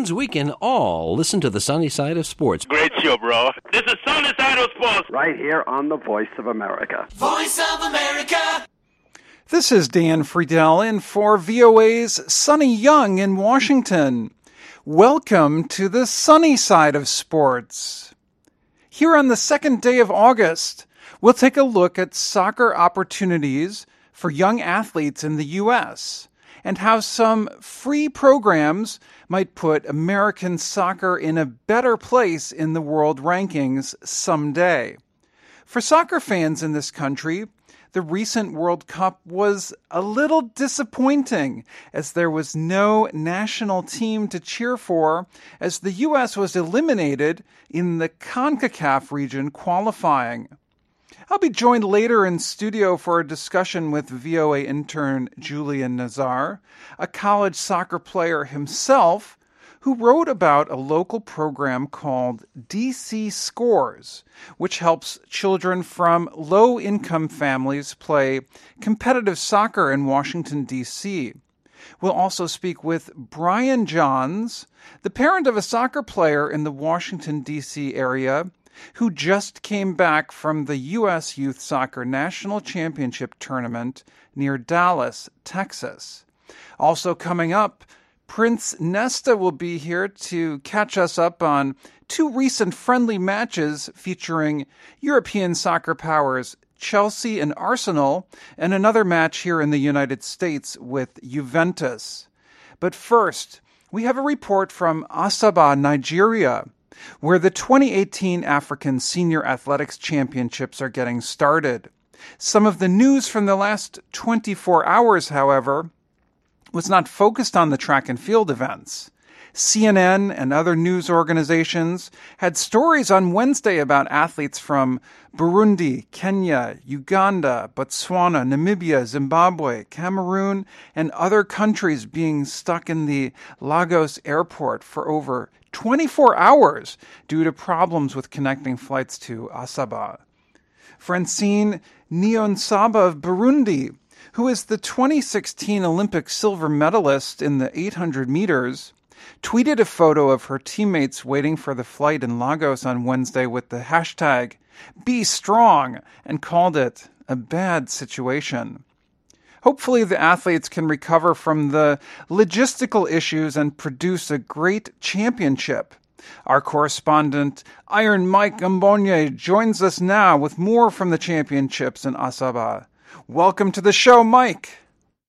means we can all listen to the sunny side of sports. Great show, bro. This is Sunny Side of Sports. Right here on the Voice of America. Voice of America. This is Dan Friedel in for VOA's Sunny Young in Washington. Welcome to the sunny side of sports. Here on the second day of August, we'll take a look at soccer opportunities for young athletes in the U.S. and how some free programs might put American soccer in a better place in the world rankings someday. For soccer fans in this country, the recent World Cup was a little disappointing as there was no national team to cheer for as the U.S. was eliminated in the CONCACAF region qualifying. I'll be joined later in studio for a discussion with VOA intern Julian Nazar, a college soccer player himself, who wrote about a local program called DC Scores, which helps children from low-income families play competitive soccer in Washington, D.C. We'll also speak with Brian Johns, the parent of a soccer player in the Washington, D.C. area, who just came back from the U.S. Youth Soccer National Championship Tournament near Dallas, Texas. Also coming up, Prince Nesta will be here to catch us up on two recent friendly matches featuring European soccer powers Chelsea and Arsenal, and another match here in the United States with Juventus. But first, we have a report from Asaba, Nigeria, where the 2018 African Senior Athletics Championships are getting started. Some of the news from the last 24 hours, however, was not focused on the track and field events. CNN and other news organizations had stories on Wednesday about athletes from Burundi, Kenya, Uganda, Botswana, Namibia, Zimbabwe, Cameroon, and other countries being stuck in the Lagos airport for over 24 hours due to problems with connecting flights to Asaba. Francine Niyonsaba of Burundi, who is the 2016 Olympic silver medalist in the 800 meters, tweeted a photo of her teammates waiting for the flight in Lagos on Wednesday with the hashtag #BeStrong and called it a bad situation. Hopefully the athletes can recover from the logistical issues and produce a great championship. Our correspondent, Iron Mike Mbonye, joins us now with more from the championships in Asaba. Welcome to the show, Mike.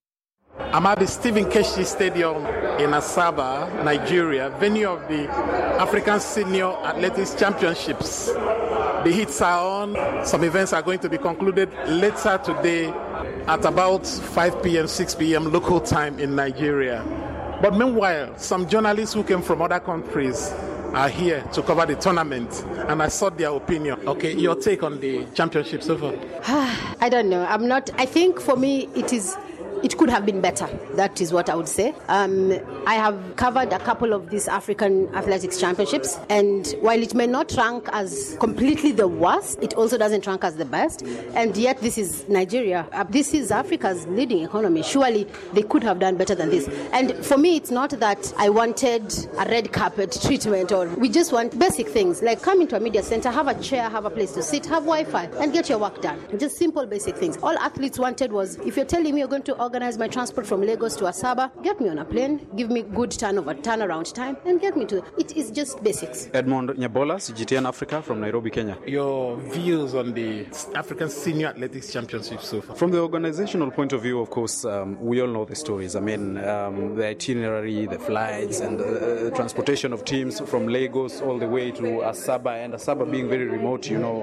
I'm at the Stephen Keshi Stadium in Asaba, Nigeria, venue of the African Senior Athletics Championships. The heats are on. Some events are going to be concluded later today at about 5 p.m., 6 p.m. local time in Nigeria. But meanwhile, some journalists who came from other countries are here to cover the tournament, and I sought their opinion. Okay, your take on the championship so far? I don't know. I think for me it could have been better. That is what I would say. I have covered a couple of these African Athletics Championships, and while it may not rank as completely the worst, it also doesn't rank as the best. And yet this is Nigeria. This is Africa's leading economy. Surely they could have done better than this. And for me, it's not that I wanted a red carpet treatment, or we just want basic things like come into a media center, have a chair, have a place to sit, have Wi-Fi, and get your work done. Just simple basic things. All athletes wanted was, if you're telling me you're going to organize my transport from Lagos to Asaba, get me on a plane, give me good turnaround time, and get me to it. Is just basics. Edmond Nyabola, CGTN Africa from Nairobi, Kenya. Your views on the African Senior Athletics Championship so far? From the organizational point of view, of course, we all know the stories. I mean, the itinerary, the flights, and the transportation of teams from Lagos all the way to Asaba, and Asaba being very remote,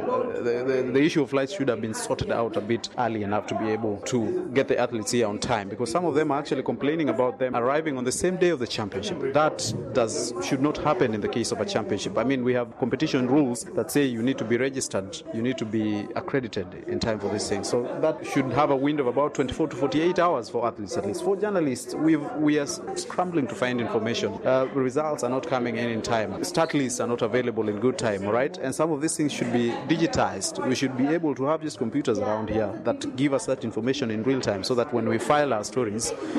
the issue of flights should have been sorted out a bit early enough to be able to get the athletes here on time, because some of them are actually complaining about them arriving on the same day of the championship. That should not happen in the case of a championship. I mean, we have competition rules that say you need to be registered, you need to be accredited in time for this thing. So that should have a window of about 24 to 48 hours for athletes at least. For journalists, we are scrambling to find information. Results are not coming in time. Start lists are not available in good time, right? And some of these things should be digitized. We should be able to have just computers around here that give us that information in real time, so that when we file our stories,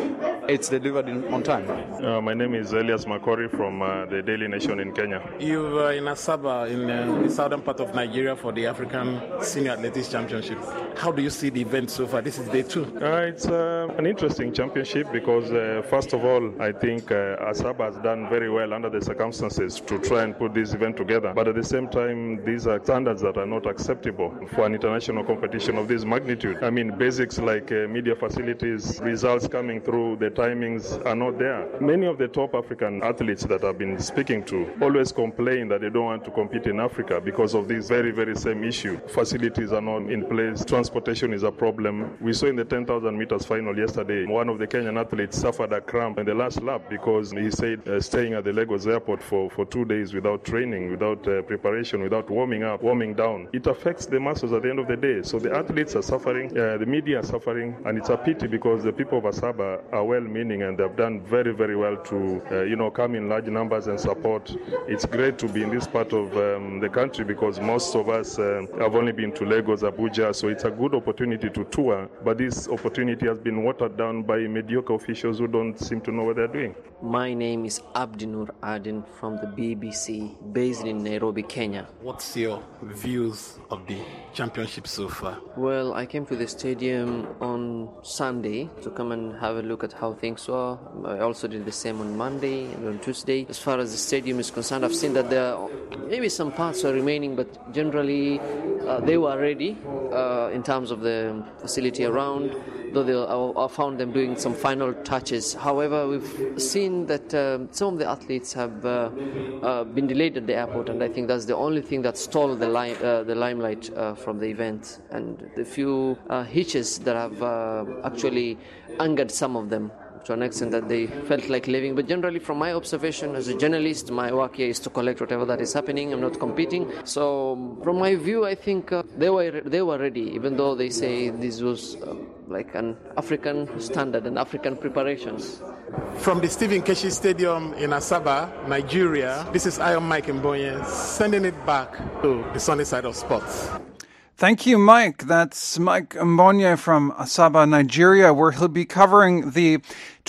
it's delivered on time. My name is Elias Makori from the Daily Nation in Kenya. You're in Asaba, in the southern part of Nigeria for the African Senior Athletics Championship. How do you see the event so far? This is day 2. It's an interesting championship because, first of all, I think Asaba has done very well under the circumstances to try and put this event together. But at the same time, these are standards that are not acceptable for an international competition of this magnitude. I mean, basics like media facilities, results coming through, the timings are not there. Many of the top African athletes that I've been speaking to always complain that they don't want to compete in Africa because of this very, very same issue. Facilities are not in place. Transportation is a problem. We saw in the 10,000 meters final yesterday, one of the Kenyan athletes suffered a cramp in the last lap because he said staying at the Lagos airport for 2 days without training, without preparation, without warming up, warming down. It affects the masses at the end of the day. So the athletes are suffering, the media are suffering, and it's a pity because the people of Asaba are well-meaning and they've done very, very well to, come in large numbers and support. It's great to be in this part of the country because most of us have only been to Lagos, Abuja, so it's a good opportunity to tour, but this opportunity has been watered down by mediocre officials who don't seem to know what they're doing. My name is Abdinur Aden from the BBC, based in Nairobi, Kenya. What's your views of the championship so far? Well, I came to the stadium on Sunday to come and have a look at how things were. I also did the same on Monday and on Tuesday. As far as the stadium is concerned, I've seen that there are maybe some parts are remaining, but generally they were ready in terms of the facility around, though I found them doing some final touches. However, we've seen that some of the athletes have been delayed at the airport, and I think that's the only thing that stole the limelight from the event, and the few hitches that have actually angered some of them to an extent that they felt like leaving. But generally, from my observation as a journalist, my work here is to collect whatever that is happening. I'm not competing. So from my view, I think they were ready, even though they say this was like an African standard and African preparations. From the Stephen Keshi Stadium in Asaba, Nigeria, this is Iron Mike Mbonye sending it back to the sunny side of sports. Thank you, Mike. That's Mike Mbonye from Asaba, Nigeria, where he'll be covering the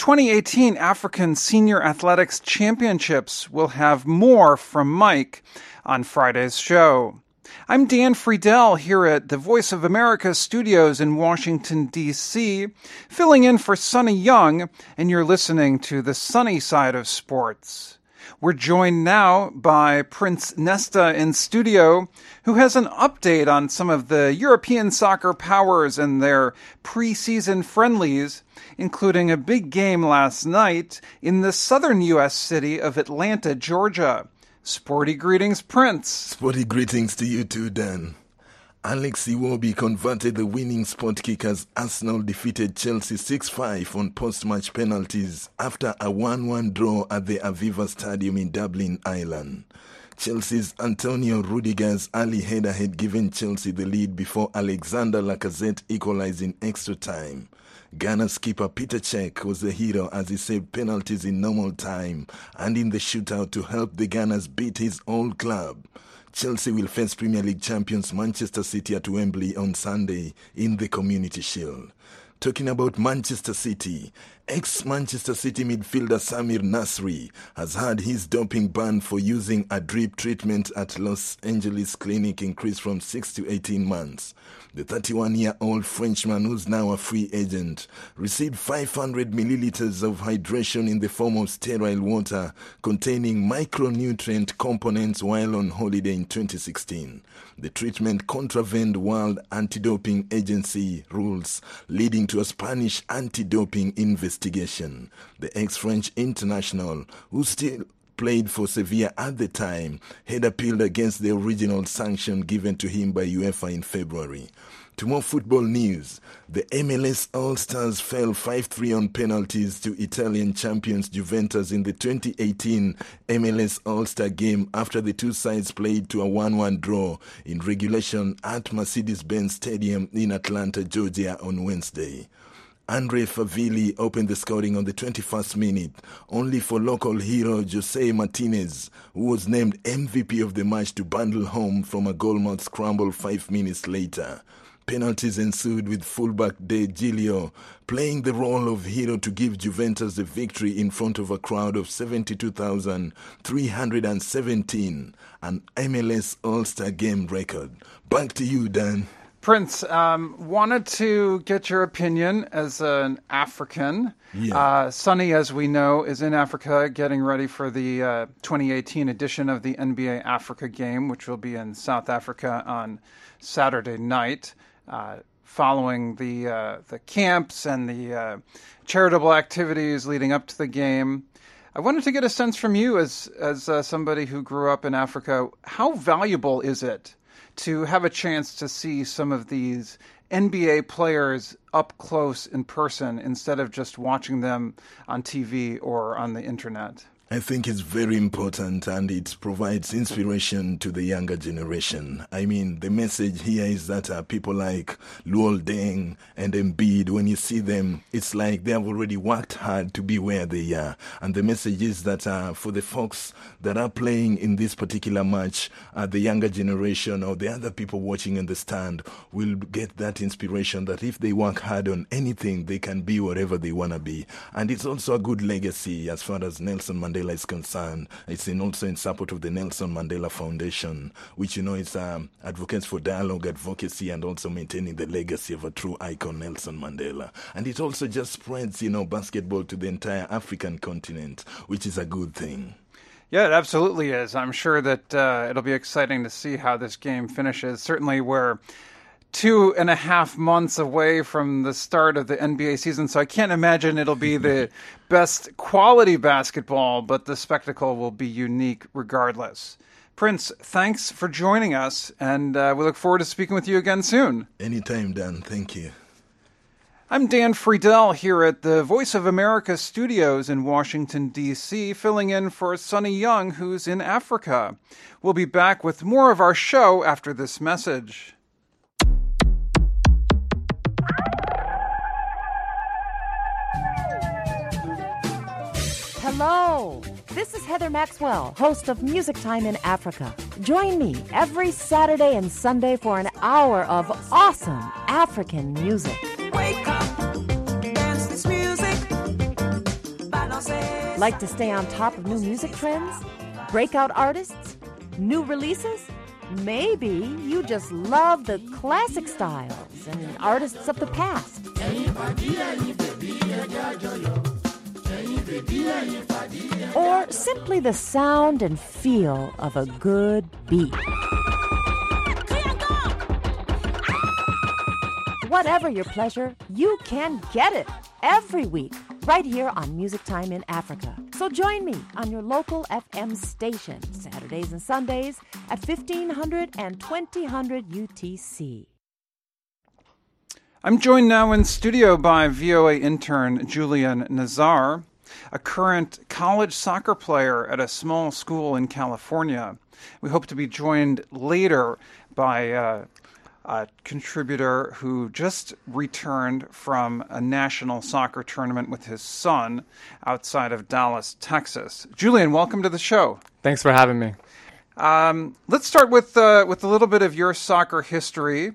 2018 African Senior Athletics Championships. We'll have more from Mike on Friday's show. I'm Dan Friedel here at the Voice of America studios in Washington, D.C., filling in for Sonny Young, and you're listening to The Sunny Side of Sports. We're joined now by Prince Nesta in studio, who has an update on some of the European soccer powers and their preseason friendlies, including a big game last night in the southern U.S. city of Atlanta, Georgia. Sporty greetings, Prince. Sporty greetings to you too, Dan. Alex Iwobi converted the winning spot kick as Arsenal defeated Chelsea 6-5 on post-match penalties after a 1-1 draw at the Aviva Stadium in Dublin, Ireland. Chelsea's Antonio Rudiger's early header had given Chelsea the lead before Alexander Lacazette equalized in extra time. Ghana's keeper Peter Cech was the hero as he saved penalties in normal time and in the shootout to help the Gunners beat his old club. Chelsea will face Premier League champions Manchester City at Wembley on Sunday in the Community Shield. Talking about Manchester City, ex-Manchester City midfielder Samir Nasri has had his doping ban for using a drip treatment at Los Angeles clinic increased from 6 to 18 months. The 31-year-old Frenchman, who's now a free agent, received 500 milliliters of hydration in the form of sterile water containing micronutrient components while on holiday in 2016. The treatment contravened World Anti-Doping Agency rules, leading to a Spanish anti-doping investigation. The ex-French international, who still played for Sevilla at the time, had appealed against the original sanction given to him by UEFA in February. To more football news, the MLS All-Stars fell 5-3 on penalties to Italian champions Juventus in the 2018 MLS All-Star game after the two sides played to a 1-1 draw in regulation at Mercedes-Benz Stadium in Atlanta, Georgia on Wednesday. Andre Favilli opened the scoring on the 21st minute, only for local hero Jose Martinez, who was named MVP of the match, to bundle home from a goal-mouth scramble 5 minutes later. Penalties ensued with fullback De Giglio playing the role of hero to give Juventus the victory in front of a crowd of 72,317, an MLS All-Star Game record. Back to you, Dan. Prince, wanted to get your opinion as an African. Yeah. Sonny, as we know, is in Africa getting ready for the 2018 edition of the NBA Africa Game, which will be in South Africa on Saturday night, following the camps and the charitable activities leading up to the game. I wanted to get a sense from you as somebody who grew up in Africa. How valuable is it to have a chance to see some of these NBA players up close in person instead of just watching them on TV or on the internet? I think it's very important, and it provides inspiration to the younger generation. I mean, the message here is that people like Luol Deng and Embiid, when you see them, it's like they have already worked hard to be where they are. And the message is that for the folks that are playing in this particular match, the younger generation or the other people watching in the stand will get that inspiration that if they work hard on anything, they can be whatever they want to be. And it's also a good legacy as far as Nelson Mandela is concerned. It's also in support of the Nelson Mandela Foundation, which, is advocates for dialogue, advocacy, and also maintaining the legacy of a true icon, Nelson Mandela. And it also just spreads, basketball to the entire African continent, which is a good thing. Yeah, it absolutely is. I'm sure that it'll be exciting to see how this game finishes. Certainly we're 2.5 months away from the start of the NBA season, so I can't imagine it'll be the best quality basketball, but the spectacle will be unique regardless. Prince, thanks for joining us, and we look forward to speaking with you again soon. Anytime, Dan. Thank you. I'm Dan Friedel here at the Voice of America studios in Washington, D.C., filling in for Sonny Young, who's in Africa. We'll be back with more of our show after this message. Hello, this is Heather Maxwell, host of Music Time in Africa. Join me every Saturday and Sunday for an hour of awesome African music. Wake up, dance this music. Like to stay on top of new music trends? Breakout artists? New releases? Maybe you just love the classic styles and artists of the past. Or simply the sound and feel of a good beat. Whatever your pleasure, you can get it every week right here on Music Time in Africa. So join me on your local FM station, Saturdays and Sundays at 1500 and 2000 UTC. I'm joined now in studio by VOA intern Julian Nazar, a current college soccer player at a small school in California. We hope to be joined later by a contributor who just returned from a national soccer tournament with his son outside of Dallas, Texas. Julian, welcome to the show. Thanks for having me. Let's start with a little bit of your soccer history.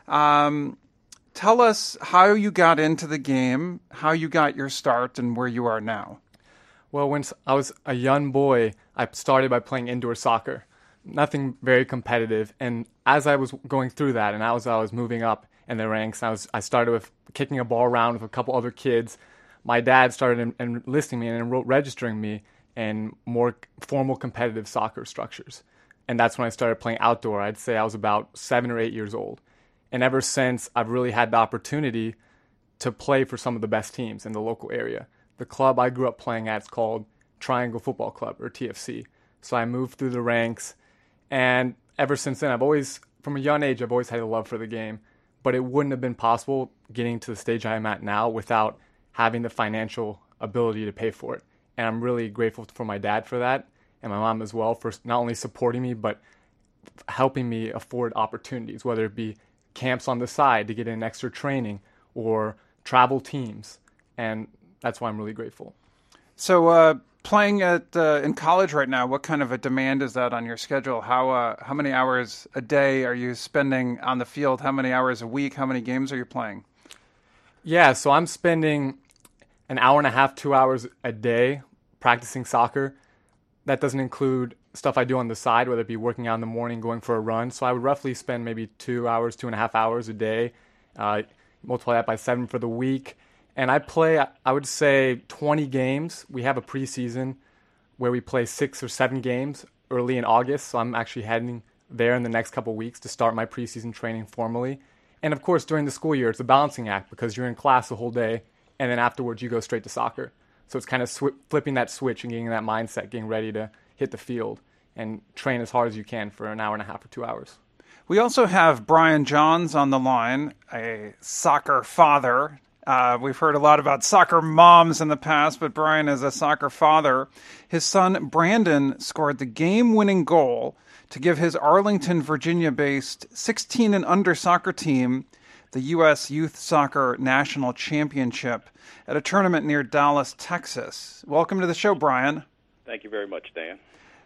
Tell us how you got into the game, how you got your start, and where you are now. Well, when I was a young boy, I started by playing indoor soccer. Nothing very competitive. And as I was going through that, and as I was moving up in the ranks, I started with kicking a ball around with a couple other kids. My dad started enlisting me and registering me in more formal competitive soccer structures. And that's when I started playing outdoor. I'd say I was about 7 or 8 years old. And ever since, I've really had the opportunity to play for some of the best teams in the local area. The club I grew up playing at is called Triangle Football Club, or TFC. So I moved through the ranks, and ever since then, from a young age, I've always had a love for the game. But it wouldn't have been possible getting to the stage I am at now without having the financial ability to pay for it. And I'm really grateful for my dad for that, and my mom as well, for not only supporting me, but helping me afford opportunities, whether it be camps on the side to get in extra training or travel teams. And that's why I'm really grateful. So playing in college right now, what kind of a demand is that on your schedule? How many hours a day are you spending on the field? How many hours a week? How many games are you playing? Yeah, so I'm spending an hour and a half, 2 hours a day practicing soccer. That doesn't include stuff I do on the side, whether it be working out in the morning, going for a run. So I would roughly spend maybe 2 hours, 2.5 hours a day. Multiply that by 7 for the week. And I play, I would say, 20 games. We have a preseason where we play 6 or 7 games early in August. So I'm actually heading there in the next couple of weeks to start my preseason training formally. And of course, during the school year, it's a balancing act because you're in class the whole day. And then afterwards, you go straight to soccer. So it's kind of flipping that switch and getting that mindset, getting ready to hit the field and train as hard as you can for an hour and a half or 2 hours. We also have Brian Johns on the line, a soccer father. We've heard a lot about soccer moms in the past, but Brian is a soccer father. His son, Brandon, scored the game-winning goal to give his Arlington, Virginia-based 16 and under soccer team the U.S. Youth Soccer National Championship at a tournament near Dallas, Texas. Welcome to the show, Brian. Thank you very much, Dan.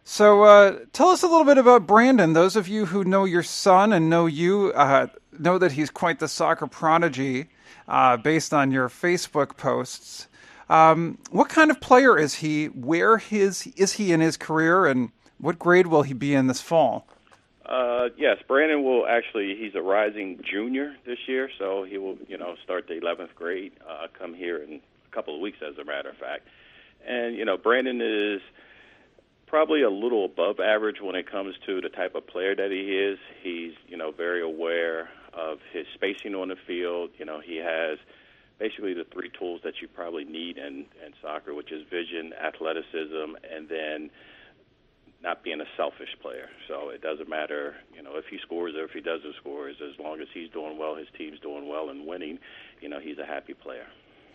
So tell us a little bit about Brandon. Those of you who know your son and know you know that he's quite the soccer prodigy based on your Facebook posts. What kind of player is he? Where is he in his career, and what grade will he be in this fall? Yes, Brandon will actually, he's a rising junior this year, so he will, start the 11th grade, come here in a couple of weeks, as a matter of fact. And, Brandon is probably a little above average when it comes to the type of player that he is. He's, very aware of his spacing on the field. He has basically the 3 tools that you probably need in soccer, which is vision, athleticism, and then not being a selfish player. So it doesn't matter, if he scores or if he doesn't score. As long as he's doing well, his team's doing well and winning, he's a happy player.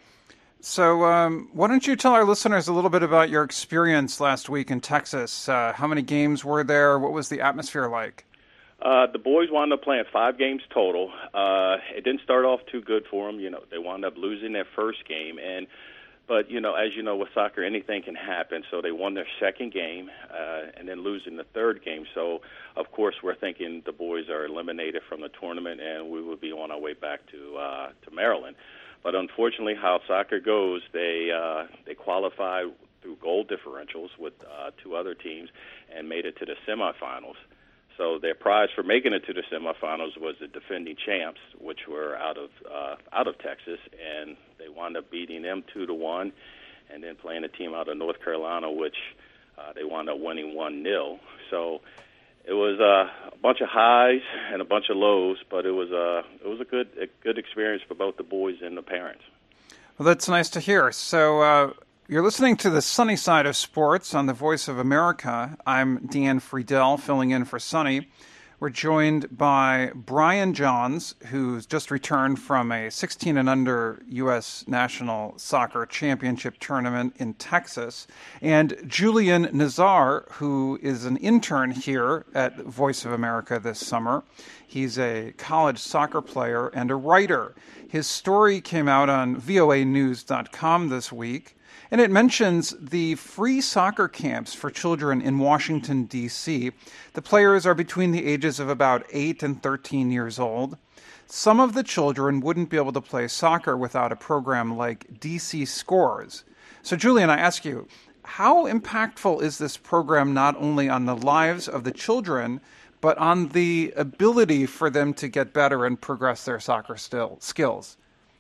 So why don't you tell our listeners a little bit about your experience last week in Texas? How many games were there? What was the atmosphere like? The boys wound up playing 5 games total. It didn't start off too good for them. They wound up losing their first game. But, as you know, with soccer, anything can happen. So they won their second game and then losing the third game. So, of course, we're thinking the boys are eliminated from the tournament and we will be on our way back to Maryland. But unfortunately, how soccer goes, they qualify through goal differentials with 2 other teams and made it to the semifinals. So their prize for making it to the semifinals was the defending champs, which were out of Texas, and they wound up beating them 2-1, and then playing a team out of North Carolina, which they wound up winning 1-0. So it was a bunch of highs and a bunch of lows, but it was a good experience for both the boys and the parents. Well, that's nice to hear. So you're listening to the Sunny Side of Sports on the Voice of America. I'm Dan Friedel, filling in for Sunny. We're joined by Brian Johns, who's just returned from a 16 and under U.S. National Soccer Championship tournament in Texas, and Julian Nazar, who is an intern here at Voice of America this summer. He's a college soccer player and a writer. His story came out on voanews.com this week, and it mentions the free soccer camps for children in Washington, D.C. The players are between the ages of about 8 and 13 years old. Some of the children wouldn't be able to play soccer without a program like D.C. Scores. So, Julian, I ask you, how impactful is this program not only on the lives of the children, but on the ability for them to get better and progress their soccer skills?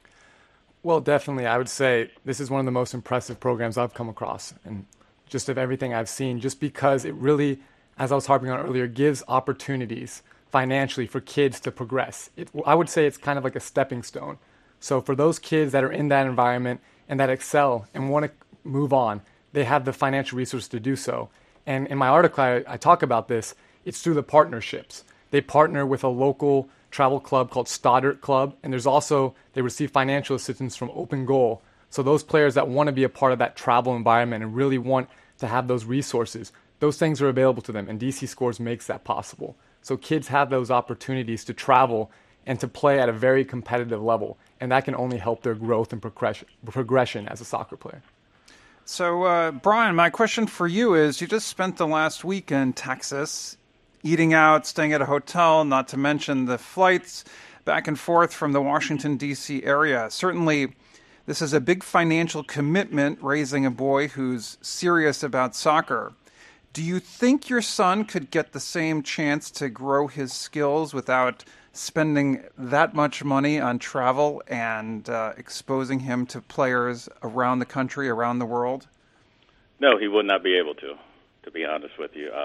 Well, definitely. I would say this is one of the most impressive programs I've come across, and just of everything I've seen, just because it really, as I was harping on earlier, gives opportunities financially for kids to progress. I would say it's kind of like a stepping stone. So for those kids that are in that environment and that excel and want to move on, they have the financial resources to do so. And in my article, I talk about this. It's through the partnerships. They partner with a local travel club called Stoddard Club, and they receive financial assistance from Open Goal. So those players that want to be a part of that travel environment and really want to have those resources, those things are available to them, and DC Scores makes that possible. So kids have those opportunities to travel and to play at a very competitive level, and that can only help their growth and progression as a soccer player. So, Brian, my question for you is, you just spent the last week in Texas, eating out, staying at a hotel, not to mention the flights back and forth from the Washington, D.C. area. Certainly, this is a big financial commitment, raising a boy who's serious about soccer. Do you think your son could get the same chance to grow his skills without spending that much money on travel and exposing him to players around the country, around the world? No, he would not be able to be honest with you.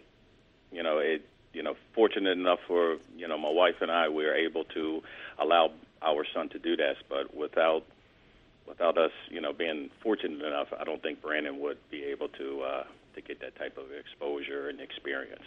Fortunate enough for, my wife and I, we were able to allow our son to do that, but without us, being fortunate enough, I don't think Brandon would be able to get that type of exposure and experience.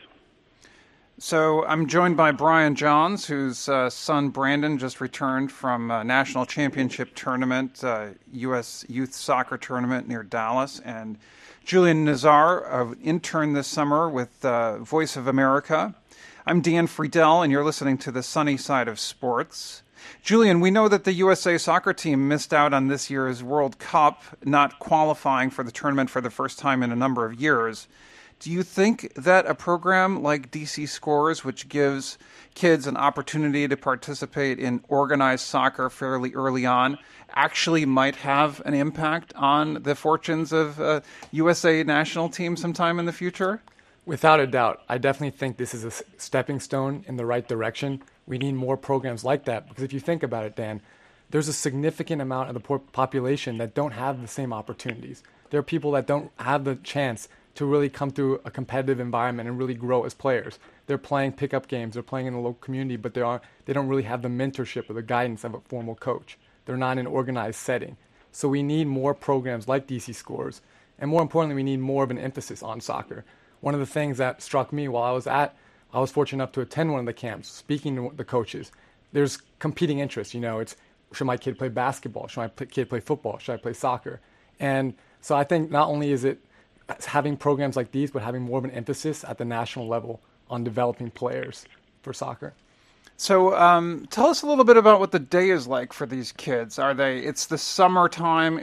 So I'm joined by Brian Johns, whose son Brandon just returned from a national championship tournament, U.S. youth soccer tournament near Dallas, and Julian Nazar, an intern this summer with Voice of America. I'm Dan Friedel, and you're listening to The Sunny Side of Sports. Julian, we know that the USA soccer team missed out on this year's World Cup, not qualifying for the tournament for the first time in a number of years. Do you think that a program like DC Scores, which gives kids an opportunity to participate in organized soccer fairly early on, actually might have an impact on the fortunes of USA national team sometime in the future? Without a doubt. I definitely think this is a stepping stone in the right direction. We need more programs like that because if you think about it, Dan, there's a significant amount of the population that don't have the same opportunities. There are people that don't have the chance to really come through a competitive environment and really grow as players. They're playing pickup games, they're playing in the local community, but they don't really have the mentorship or the guidance of a formal coach. They're not in an organized setting. So we need more programs like DC Scores, and more importantly, we need more of an emphasis on soccer. One of the things that struck me while I was fortunate enough to attend one of the camps, speaking to the coaches, there's competing interests. It's, should my kid play basketball? Should my kid play football? Should I play soccer? And so I think not only is it having programs like these, but having more of an emphasis at the national level on developing players for soccer. So tell us a little bit about what the day is like for these kids. It's the summertime,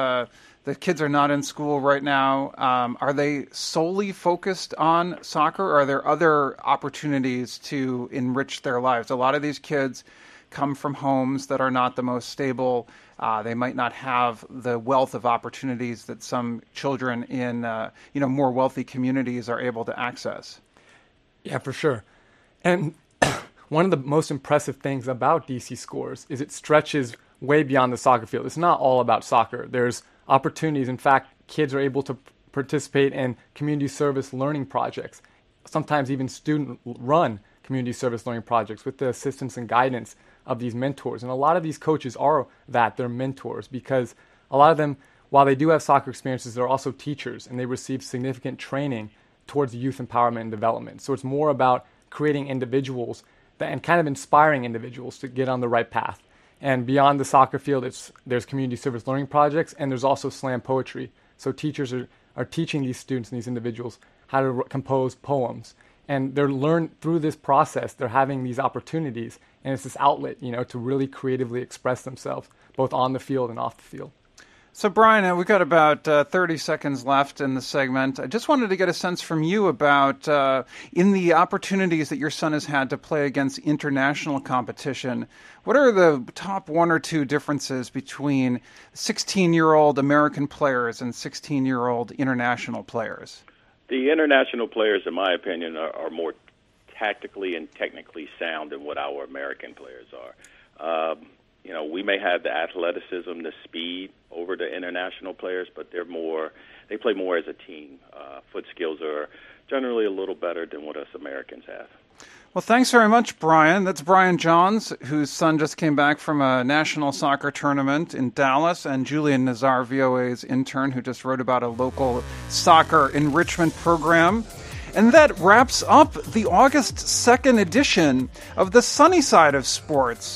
the kids are not in school right now. Are they solely focused on soccer, or are there other opportunities to enrich their lives? A lot of these kids come from homes that are not the most stable. They might not have the wealth of opportunities that some children in more wealthy communities are able to access. Yeah, for sure. And one of the most impressive things about DC Scores is it stretches way beyond the soccer field. It's not all about soccer. There's opportunities. In fact, kids are able to participate in community service learning projects, sometimes even student-run community service learning projects with the assistance and guidance of these mentors. And a lot of these coaches are they're mentors, because a lot of them, while they do have soccer experiences, they're also teachers, and they receive significant training towards youth empowerment and development. So it's more about creating individuals and kind of inspiring individuals to get on the right path. And beyond the soccer field, there's community service learning projects, and there's also slam poetry. So teachers are teaching these students and these individuals how to compose poems. And they're learned through this process, they're having these opportunities, and it's this outlet, to really creatively express themselves, both on the field and off the field. So, Brian, we've got about 30 seconds left in the segment. I just wanted to get a sense from you about, in the opportunities that your son has had to play against international competition, what are the top one or two differences between 16-year-old American players and 16-year-old international players? The international players, in my opinion, are more tactically and technically sound than what our American players are. We may have the athleticism, the speed over the international players, but they play more as a team. Foot skills are generally a little better than what us Americans have. Well, thanks very much, Brian. That's Brian Johns, whose son just came back from a national soccer tournament in Dallas, and Julian Nazar, VOA's intern, who just wrote about a local soccer enrichment program. And that wraps up the August 2nd edition of The Sunny Side of Sports.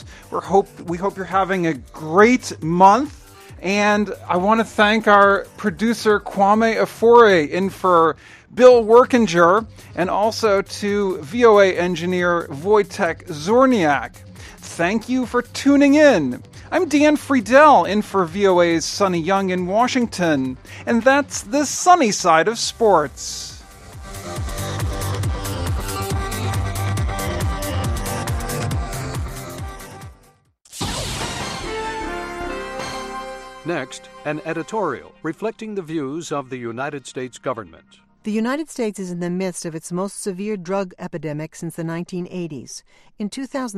We hope you're having a great month. And I want to thank our producer, Kwame Afore, in for Bill Workinger, and also to VOA engineer Wojtek Zorniak. thank you for tuning in. I'm Dan Friedel, in for VOA's Sonny Young in Washington, and that's the sunny side of sports. Next, an editorial reflecting the views of the United States government. The United States is in the midst of its most severe drug epidemic since the 1980s. In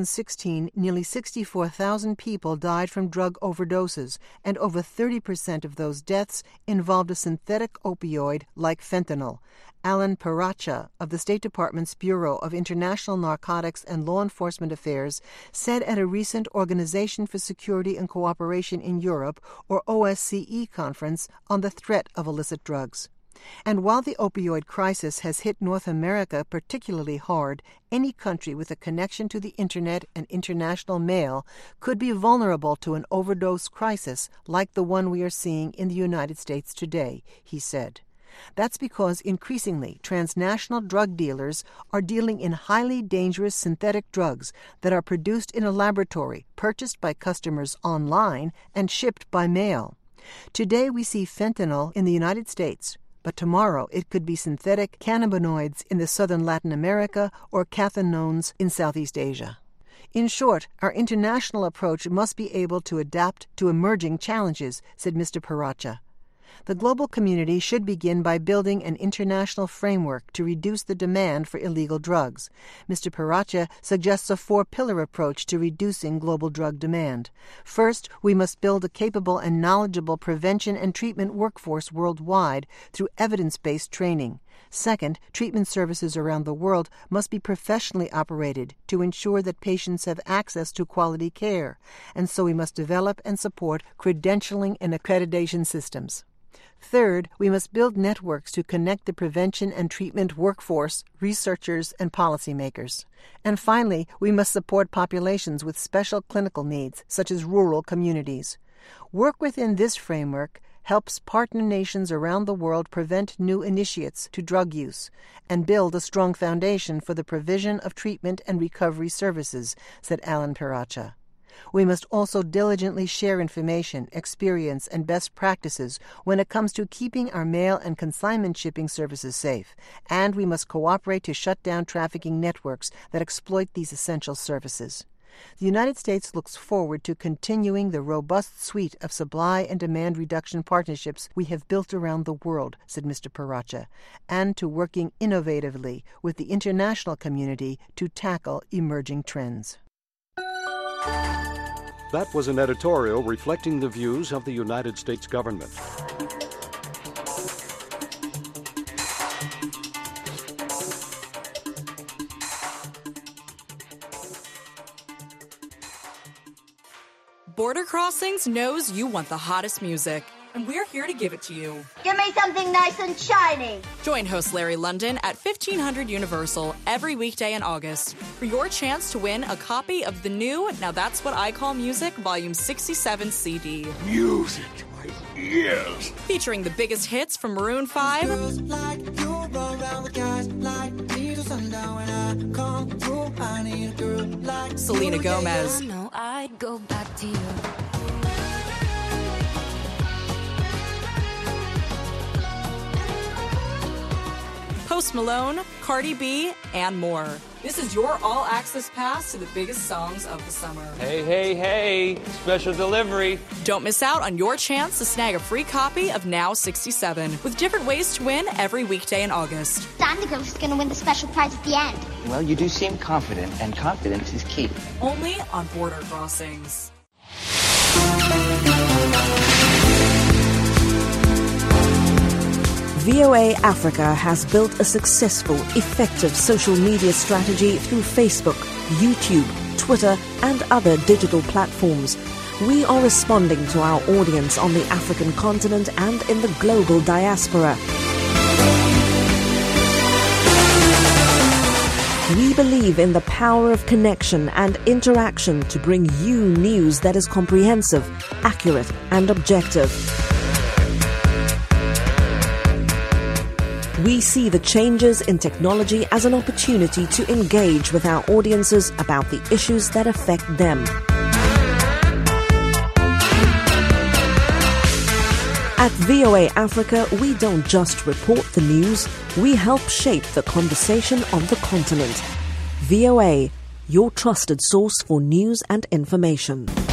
2016, nearly 64,000 people died from drug overdoses, and over 30% of those deaths involved a synthetic opioid like fentanyl. Alan Paracha of the State Department's Bureau of International Narcotics and Law Enforcement Affairs said at a recent Organization for Security and Cooperation in Europe, or OSCE, conference on the threat of illicit drugs. And while the opioid crisis has hit North America particularly hard, any country with a connection to the Internet and international mail could be vulnerable to an overdose crisis like the one we are seeing in the United States today, he said. That's because increasingly transnational drug dealers are dealing in highly dangerous synthetic drugs that are produced in a laboratory, purchased by customers online, and shipped by mail. Today we see fentanyl in the United States, but tomorrow it could be synthetic cannabinoids in the southern Latin America or cathinones in Southeast Asia. In short, our international approach must be able to adapt to emerging challenges, said Mr. Paracha. The global community should begin by building an international framework to reduce the demand for illegal drugs. Mr. Paracha suggests a four-pillar approach to reducing global drug demand. First, we must build a capable and knowledgeable prevention and treatment workforce worldwide through evidence-based training. Second, treatment services around the world must be professionally operated to ensure that patients have access to quality care, and so we must develop and support credentialing and accreditation systems. Third, we must build networks to connect the prevention and treatment workforce, researchers, and policymakers. And finally, we must support populations with special clinical needs, such as rural communities. Work within this framework helps partner nations around the world prevent new initiates to drug use and build a strong foundation for the provision of treatment and recovery services, said Alan Paracha. We must also diligently share information, experience, and best practices when it comes to keeping our mail and consignment shipping services safe, and we must cooperate to shut down trafficking networks that exploit these essential services. The United States looks forward to continuing the robust suite of supply and demand reduction partnerships we have built around the world, said Mr. Paracha, and to working innovatively with the international community to tackle emerging trends. That was an editorial reflecting the views of the United States government. Border Crossings knows you want the hottest music, and we're here to give it to you. Give me something nice and shiny. Join host Larry London at 1500 Universal every weekday in August for your chance to win a copy of the new Now That's What I Call Music Volume 67 CD. Music to my ears. Featuring the biggest hits from Maroon 5, Selena Gomez, I'd go back to you. Post Malone, Cardi B, and more. This is your all-access pass to the biggest songs of the summer. Hey, hey, hey, special delivery. Don't miss out on your chance to snag a free copy of Now 67 with different ways to win every weekday in August. I'm the girl who's going to win the special prize at the end. Well, you do seem confident, and confidence is key. Only on Border Crossings. VOA Africa has built a successful, effective social media strategy through Facebook, YouTube, Twitter, and other digital platforms. We are responding to our audience on the African continent and in the global diaspora. We believe in the power of connection and interaction to bring you news that is comprehensive, accurate, and objective. We see the changes in technology as an opportunity to engage with our audiences about the issues that affect them. At VOA Africa, we don't just report the news, we help shape the conversation on the continent. VOA, your trusted source for news and information.